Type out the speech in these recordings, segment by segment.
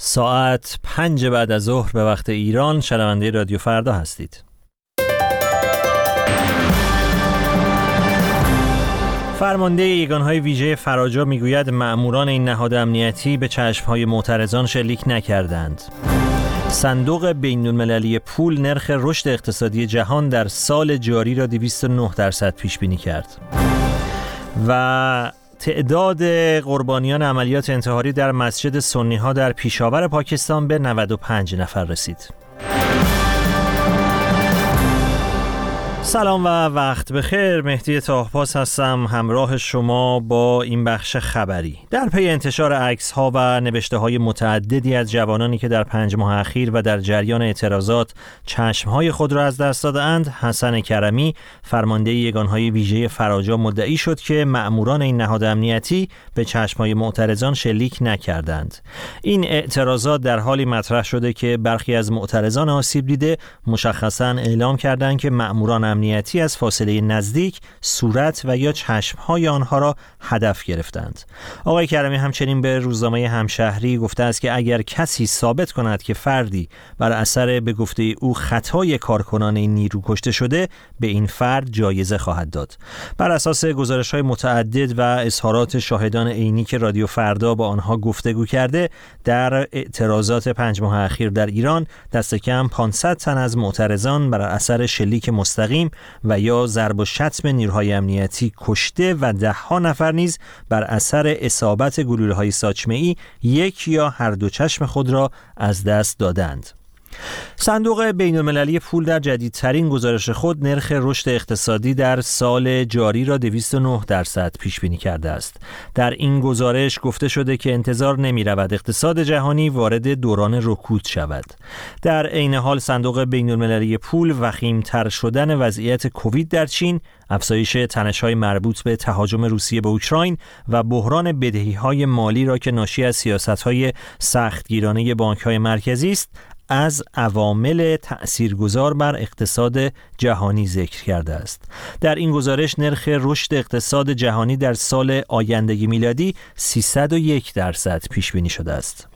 ساعت 5 بعد از ظهر به وقت ایران شنونده رادیو فردا هستید. فرمانده یگانهای ویژه فراجا میگوید مأموران این نهاد امنیتی به چشمهای معترضان شلیک نکردند. صندوق بین‌المللی پول نرخ رشد اقتصادی جهان در سال جاری را 209% پیش بینی کرد. و تعداد قربانیان عملیات انتحاری در مسجد سنی‌ها در پیشاور پاکستان به 95 نفر رسید. سلام و وقت بخیر، مهدی طاه‌پاس هستم همراه شما با این بخش خبری. در پی انتشار عکس‌ها و نوشته‌های متعددی از جوانانی که در 5 ماه اخیر و در جریان اعتراضات چشم‌های خود را از دست داده‌اند، حسن کرمی فرمانده یگانهای ویژه فراجا مدعی شد که مأموران این نهاد امنیتی به چشم‌های معترضان شلیک نکردند. این اعتراضات در حالی مطرح شده که برخی از معترضان آسیب دیده مشخصاً اعلام کردند که مأموران امنیتی از فاصله نزدیک صورت و یا چشمهای آنها را هدف گرفتند. آقای کرمی همچنین به روزنامه همشهری گفته است که اگر کسی ثابت کند که فردی بر اثر به گفته او خطای کارکنان این نیرو کشته شده، به این فرد جایزه خواهد داد. بر اساس گزارش‌های متعدد و اظهارات شاهدان عینی که رادیو فردا با آنها گفتگو کرده، در اعتراضات 5 ماه اخیر در ایران دست کم 500 تن از معترضان بر اثر شلیک مستقیم و یا ضرب و شتم نیروهای امنیتی کشته و 10 نفر نیز بر اثر اصابت گلوله‌های ساچمه‌ای یک یا هر دو چشم خود را از دست دادند. صندوق بین‌المللی پول در جدیدترین گزارش خود نرخ رشد اقتصادی در سال جاری را 209% پیش بینی کرده است. در این گزارش گفته شده که انتظار نمی‌رود اقتصاد جهانی وارد دوران رکود شود. در عین حال صندوق بین‌المللی پول وخیم‌تر شدن وضعیت کووید در چین، افزایش تنش‌های مربوط به تهاجم روسیه به اوکراین و بحران بدهی‌های مالی را که ناشی از سیاست‌های سختگیرانه بانک‌های مرکزی است، از عوامل تأثیرگذار بر اقتصاد جهانی ذکر کرده است. در این گزارش نرخ رشد اقتصاد جهانی در سال آینده میلادی 301% پیش بینی شده است.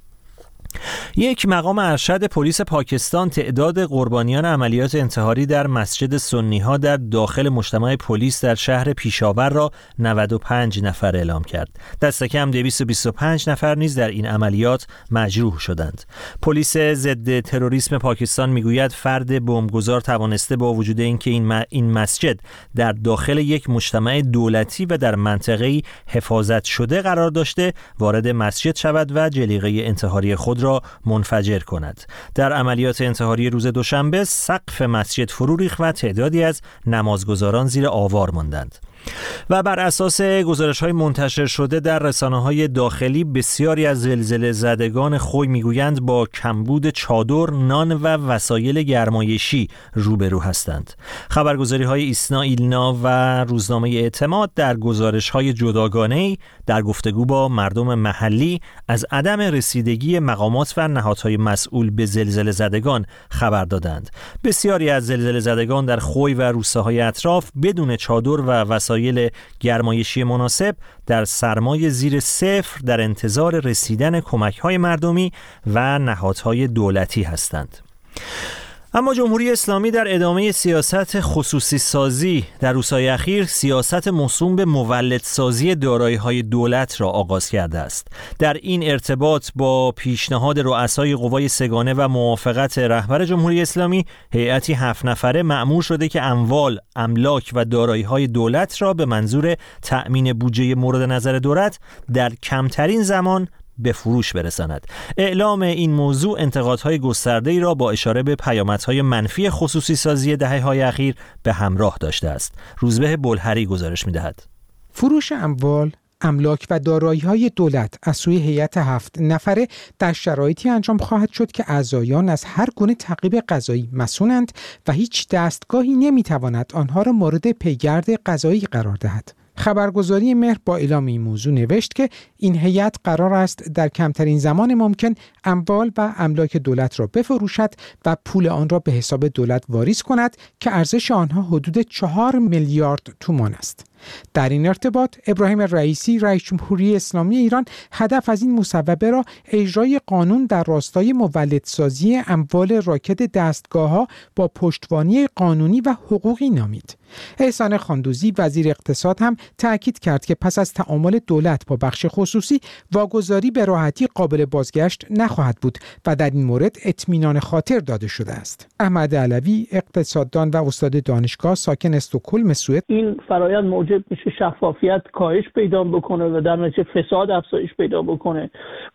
یک مقام ارشد پلیس پاکستان تعداد قربانیان عملیات انتحاری در مسجد سنی‌ها در داخل مجتمع پلیس در شهر پیشاور را 95 نفر اعلام کرد. دست کم 225 نفر نیز در این عملیات مجروح شدند. پلیس ضد تروریسم پاکستان میگوید فرد بمبگذار توانسته با وجود اینکه این مسجد در داخل یک مجتمع دولتی و در منطقه‌ای حفاظت شده قرار داشته، وارد مسجد شود و جلیقه انتحاری خود را منفجر کند. در عملیات انتحاری روز دوشنبه سقف مسجد فرو ریخت و تعدادی از نمازگزاران زیر آوار ماندند. و بر اساس گزارش‌های منتشر شده در رسانه‌های داخلی، بسیاری از زلزله زدگان خوی میگویند با کمبود چادر، نان و وسایل گرمایشی روبرو هستند. خبرگزاری‌های ایسنا ایلنا و روزنامه اعتماد در گزارش‌های جداگانه‌ای در گفتگو با مردم محلی از عدم رسیدگی مقامات و نهادهای مسئول به زلزله زدگان خبر دادند. بسیاری از زلزله زدگان در خوی و روستاهای اطراف بدون چادر و وسایل گرمایشی مناسب در سرمای زیر صفر در انتظار رسیدن کمک‌های مردمی و نهادهای دولتی هستند. اما جمهوری اسلامی در ادامه سیاست خصوصی سازی در روزهای اخیر سیاست موسوم به مولدسازی دارایی‌های دولت را آغاز کرده است. در این ارتباط با پیشنهاد رؤسای قوای سگانه و موافقت رهبر جمهوری اسلامی، هیئتی 7 نفره مأمور شده که اموال، املاک و دارایی‌های دولت را به منظور تأمین بودجه مورد نظر دولت در کمترین زمان به فروش برساند. اعلام این موضوع انتقادهای گسترده‌ای را با اشاره به پیامدهای منفی خصوصی سازی دهه‌های اخیر به همراه داشته است. روزبه بلهری گزارش می‌دهد. فروش اموال، املاک و دارایی‌های دولت از سوی هیئت 7 نفره در شرایطی انجام خواهد شد که اعضایان از هر گونه تعقیب قضایی مسئولند و هیچ دستگاهی نمی‌تواند آنها را مورد پیگرد قضایی قرار دهد. خبرگزاری مهر با اعلام این موضوع نوشت که این هیئت قرار است در کمترین زمان ممکن اموال و املاک دولت را بفروشد و پول آن را به حساب دولت واریز کند که ارزش آنها حدود 4 میلیارد تومان است. در این ارتباط ابراهیم رئیسی رئیس جمهوری اسلامی ایران هدف از این مصوبه را اجرای قانون در راستای مولدسازی اموال راکد دستگاه‌ها با پشتوانی قانونی و حقوقی نامید. احسان خاندوزی وزیر اقتصاد هم تأکید کرد که پس از تعامل دولت با بخش خصوصی واگذاری به راحتی قابل بازگشت نخواهد بود و در این مورد اطمینان خاطر داده شده است. احمد علوی اقتصاددان و استاد دانشگاه ساکن استکهلم سوئد: این فرآیند موجب میشه شفافیت کاهش پیدا بکنه و در نتیجه فساد افزایش پیدا بکنه،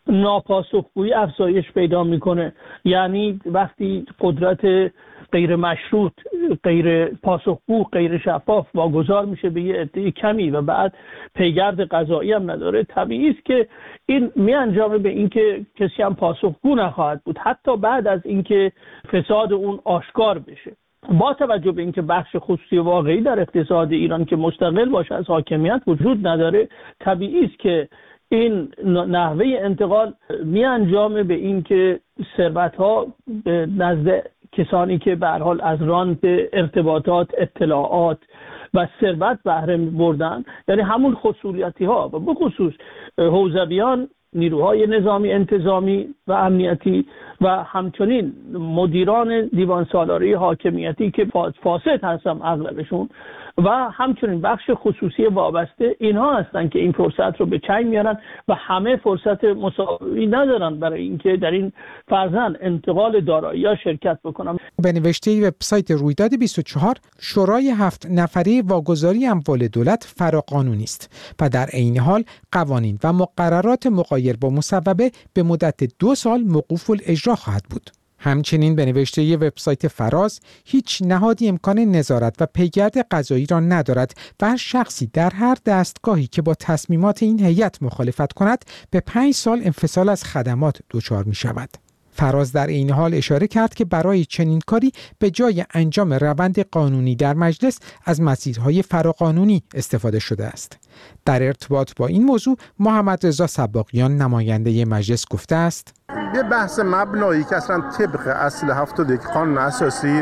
ناپاسخگویی افزایش پیدا میکنه. یعنی وقتی قدرت غیر مشروط، غیر پاسخگو، غیر شفاف واگذار میشه به یه عده کمی و بعد پیگرد قضایی هم نداره، طبیعی است که این میانجامه به اینکه کسی هم پاسخگو نخواهد بود حتی بعد از اینکه فساد اون آشکار بشه. با توجه به اینکه بخش خصوصی واقعی در اقتصاد ایران که مستقل باشه از حاکمیت وجود نداره، طبیعی است که این نحوه انتقال میانجامه به اینکه ثروت‌ها به نزد کسانی که به هر حال از رانت ارتباطات، اطلاعات و ثروت بهره بردن، یعنی همون خصوصیتی ها و بخصوص حوزویان، نیروهای نظامی انتظامی و امنیتی و همچنین مدیران دیوان سالاری حاکمیتی که فاسد هستن اغلبشون و همچنین بخش خصوصی وابسته، اینها هستن که این فرصت رو به چنگ میارن و همه فرصت مساوی ندارن برای اینکه در این فرزند انتقال دارایی‌ها شرکت بکنن. به نوشته وبسایت رویداد 24 شورای 7 نفره واگذاری اموال دولت فراقانونی است و در عین حال قوانین و مقررات مغایر با مصوبه به مدت 2 سال موقوف الاجرا خواهد بود. همچنین به نوشته وبسایت فراز هیچ نهادی امکان نظارت و پیگرد قضایی را ندارد و هر شخصی در هر دستگاهی که با تصمیمات این هیئت مخالفت کند به 5 سال انفصال از خدمات دچار می شود. فراز در این حال اشاره کرد که برای چنین کاری به جای انجام روند قانونی در مجلس از مسیرهای فراقانونی استفاده شده است. در ارتباط با این موضوع محمد رضا سباقیان نماینده مجلس گفته است: یه بحث مبنایی که اصلا طبق اصل 71 قانون اساسی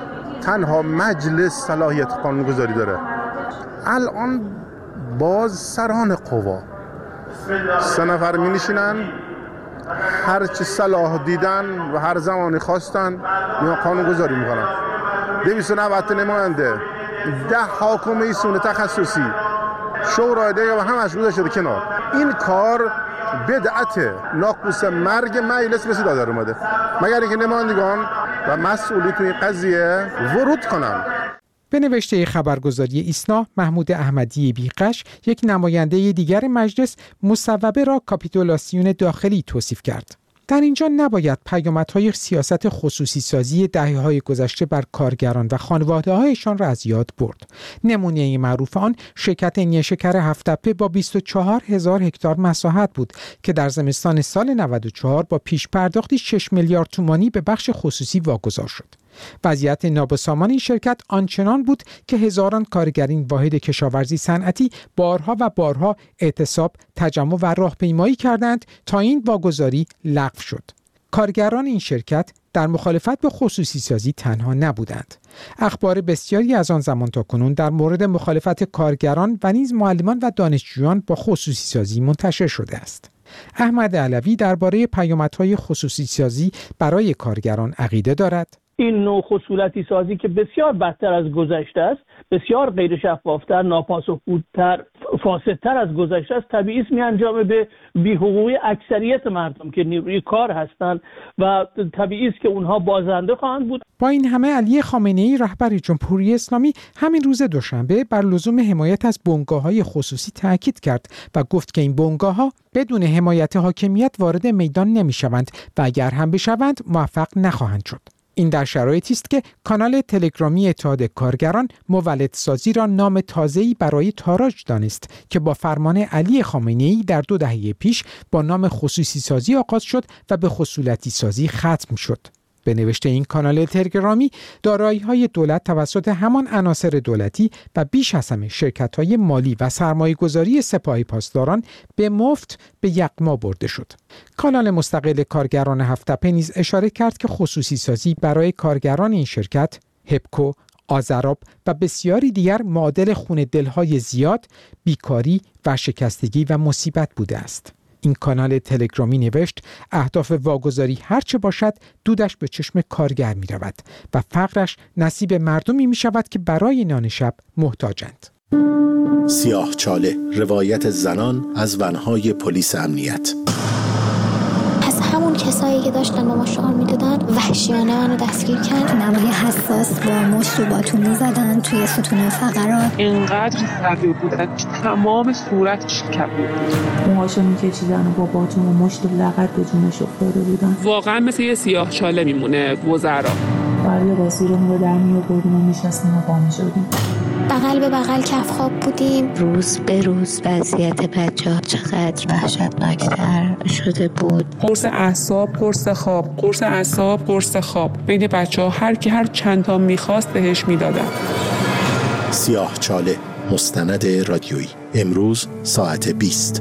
تنها مجلس صلاحیت قانونگذاری داره. الان باز سران قوا 3 نفر می نشینن، هر چی صلاح دیدن و هر زمانی خواستن میان قانون گذاری میکنن. 290 نماینده، 10 حاکم ایسون تخصصی، شورای دیگه و همش گذاشته شده کنار. این کار بدعت ناقوس مرگ مجلس به صدا در اومده، مگر اینکه نمایندگان و مسئولی توی این قضیه ورود کنن. به نوشته خبرگزاری ایسنا، محمود احمدی بیقش، یک نماینده دیگر مجلس، مصوبه را کاپیتولاسیون داخلی توصیف کرد. در اینجا نباید پیامدهای سیاست خصوصی سازی دهه‌های گذشته بر کارگران و خانواده‌هایشان را از یاد برد. نمونه معروف آن شرکت نیشکر هفت‌تپه با 24,000 هکتار مساحت بود که در زمستان سال 94 با پیش پرداختی 6 میلیارد تومانی به بخش خصوصی واگذار شد. وضعیت نابسامان این شرکت آنچنان بود که هزاران کارگر این واحد کشاورزی صنعتی بارها و بارها اعتصاب، تجمع و راهپیمایی کردند تا این واگذاری لغو شد. کارگران این شرکت در مخالفت به خصوصی سازی تنها نبودند. اخبار بسیاری از آن زمان تا کنون در مورد مخالفت کارگران و نیز معلمان و دانشجویان با خصوصی سازی منتشر شده است. احمد علوی درباره پیامدهای خصوصی سازی برای کارگران عقیده دارد. این نوع خصولتی سازی که بسیار بدتر از گذشته است، بسیار غیر شفافتر، ناپاسخگوتر، فاسدتر از گذشته است، طبیعی است میانجامه به بی‌حقوقی اکثریت مردم که نیروی کار هستند و طبیعی است که اونها بازنده خواهند بود. با این همه علی خامنه‌ای رهبر جمهوری اسلامی همین روز دوشنبه بر لزوم حمایت از بنگاه‌های خصوصی تاکید کرد و گفت که این بنگاه‌ها بدون حمایت حاکمیت وارد میدان نمی‌شوند و اگر هم بشوند موفق نخواهند شد. این در شرایطی است که کانال تلگرامی اتحاد کارگران مولدسازی را نام تازه‌ای برای تاراج دانست که با فرمان علی خامنه‌ای در 2 دهه پیش با نام خصوصی سازی آغاز شد و به خصولتی سازی ختم شد. به نوشته این کانال تلگرامی، دارایی‌های دولت توسط همان عناصر دولتی و بیش از همه شرکت‌های مالی و سرمایه‌گذاری سپاه پاسداران به مفت به یغما برده شد. کانال مستقل کارگران هفت‌تپه نیز اشاره کرد که خصوصی سازی برای کارگران این شرکت، هپکو، آذراب و بسیاری دیگر معادل خون دلهای زیاد، بیکاری، ورشکستگی و مصیبت بوده است. این کانال تلگرامی نوشت اهداف واگذاری هرچه باشد دودش به چشم کارگر می رود و فقرش نصیب مردمی می شود که برای نان شب محتاجند. سیاهچاله، روایت زنان از ونهای پلیس امنیت. از همون کسایی که داشتن با ما شعار میدادن وحشیانه منو دستگیر کرد. نوای حساس با مشت و باتون میزدن توی ستون فقرات. اینقدر قوی بودن که تمام صورتش کبود بود. موهاشو میکشیدن و با باتون و مشت و لغت به جونش افتاده بودن. واقعا مثل یه سیاهچاله میمونه وزرا. برای بازیرمون رو در میآوردیم و میشستیم و پا میشدیم. بغل به بغل کف خواب بودیم. روز به روز وضعیت بچه‌ها چقدر وحشتناکتر شده بود. قرص اعصاب، قرص خواب، قرص اعصاب، قرص خواب. بین بچه‌ها هر کی هر چند تا می‌خواست بهش میدادن. سیاهچاله، مستند رادیویی. امروز ساعت 20.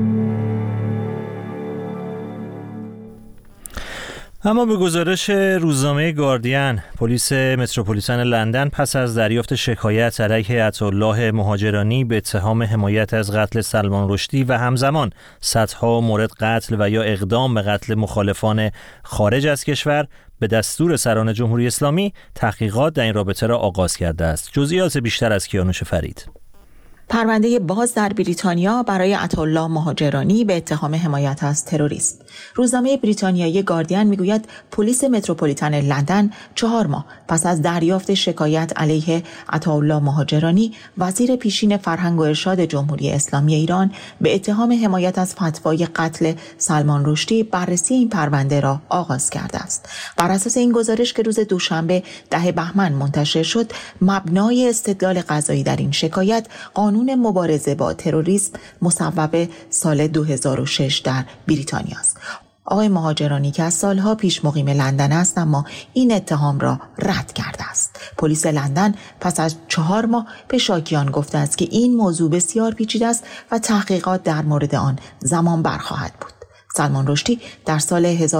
اما به گزارش روزنامه گاردین، پلیس متروپولیتن لندن پس از دریافت شکایت علیه عطاالله مهاجرانی به اتهام حمایت از قتل سلمان رشدی و همزمان صدها مورد قتل و یا اقدام به قتل مخالفان خارج از کشور به دستور سران جمهوری اسلامی تحقیقات در این رابطه را آغاز کرده است. جزئیات بیشتر از کیانوش فرید. پرونده باز در بریتانیا برای عطاالله مهاجرانی به اتهام حمایت از تروریسم. روزنامه بریتانیایی گاردین میگوید پلیس متروپولیتن لندن 4 ماه پس از دریافت شکایت علیه عطاالله مهاجرانی، وزیر پیشین فرهنگ و ارشاد جمهوری اسلامی ایران، به اتهام حمایت از فتوای قتل سلمان رشدی بررسی این پرونده را آغاز کرده است. بر اساس این گزارش که روز دوشنبه 10 بهمن منتشر شد، مبنای استدلال قضایی در این شکایت قانون مبارزه با تروریسم مصوب سال 2006 در بریتانیا است. آقای مهاجرانی که از سالها پیش مقیم لندن است اما این اتهام را رد کرده است. پلیس لندن پس از 4 ماه به شاکیان گفته است که این موضوع بسیار پیچیده است و تحقیقات در مورد آن زمان بر خواهد بود. سلمان رشدی در سال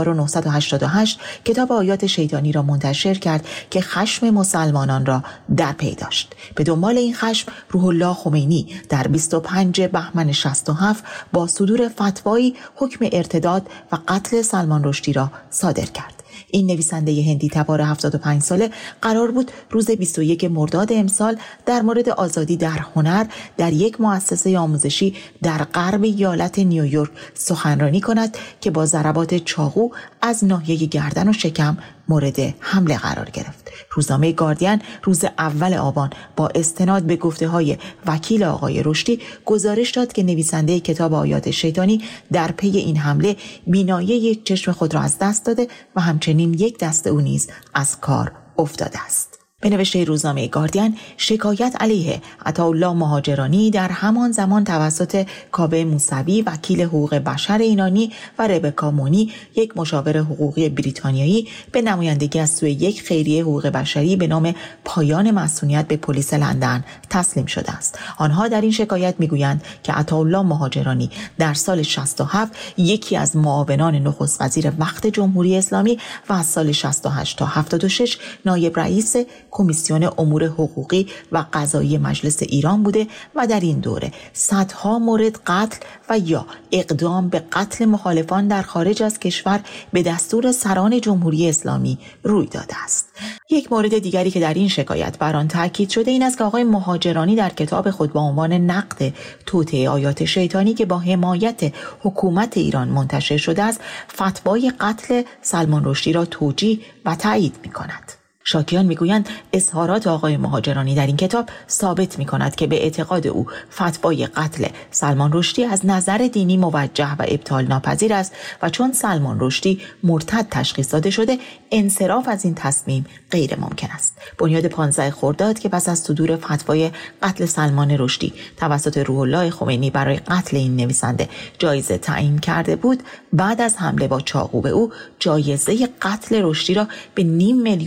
1988 کتاب آیات شیطانی را منتشر کرد که خشم مسلمانان را در پی داشت. به دنبال این خشم روح الله خمینی در 25 بهمن 67 با صدور فتوایی حکم ارتداد و قتل سلمان رشدی را صادر کرد. این نویسنده هندی تبار 75 ساله قرار بود روز 21 مرداد امسال در مورد آزادی در هنر در یک مؤسسه آموزشی در غرب ایالت نیویورک سخنرانی کند که با ضربات چاقو از ناحیه گردن و شکم مورد حمله قرار گرفت. روزنامه گاردین روز اول آبان با استناد به گفته‌های وکیل آقای رشدی گزارش داد که نویسنده کتاب آیات شیطانی در پی این حمله بینایی یک چشم خود را از دست داده و همچنین یک دست او نیز از کار افتاده است. به نوشته روزنامه گاردین، شکایت علیه عطاالله مهاجرانی در همان زمان توسط کاوه موسوی وکیل حقوق بشر ایرانی و ربکا مونی یک مشاور حقوقی بریتانیایی به نمایندگی از سوی یک خیریه حقوق بشری به نام پایان مسئولیت به پلیس لندن تسلیم شده است. آنها در این شکایت میگویند که عطاالله مهاجرانی در سال 67 یکی از معاونان نخست وزیر وقت جمهوری اسلامی و از سال 68 تا 76 نایب رئیس کمیسیون امور حقوقی و قضایی مجلس ایران بوده و در این دوره صدها مورد قتل و یا اقدام به قتل مخالفان در خارج از کشور به دستور سران جمهوری اسلامی روی داده است. یک مورد دیگری که در این شکایت بر آن تاکید شده این است که آقای مهاجرانی در کتاب خود با عنوان نقد توطئه آیات شیطانی که با حمایت حکومت ایران منتشر شده است، فتوای قتل سلمان رشدی را توجیه و تایید می‌کند. شاکیان میگویند اظهارات آقای مهاجرانی در این کتاب ثابت می‌کند که به اعتقاد او فتوای قتل سلمان رشدی از نظر دینی موجه و ابطال ناپذیر است و چون سلمان رشدی مرتد تشخیص داده شده انصراف از این تصمیم غیر ممکن است. بنیاد 15 خرداد که پس از صدور فتوای قتل سلمان رشدی توسط روح الله خمینی برای قتل این نویسنده جایزه تعیین کرده بود، بعد از حمله با چاقو به او جایزه قتل رشدی را به $500,000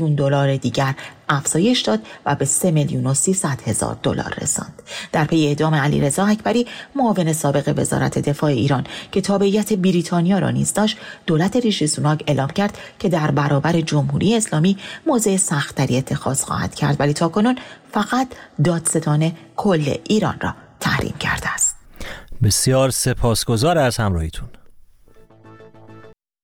بار دیگر افزایش داد و به 3,300,000 دلار رساند. در پی اعدام علیرضا اکبری، معاون سابق وزارت دفاع ایران که تابعیت بریتانیا را نیز داشت، دولت ریشی سوناک اعلام کرد که در برابر جمهوری اسلامی موضع سخت‌تری اتخاذ خواهد کرد، ولی تاکنون فقط دادستان کل ایران را تحریم کرده است. بسیار سپاسگزار از همراهیتون.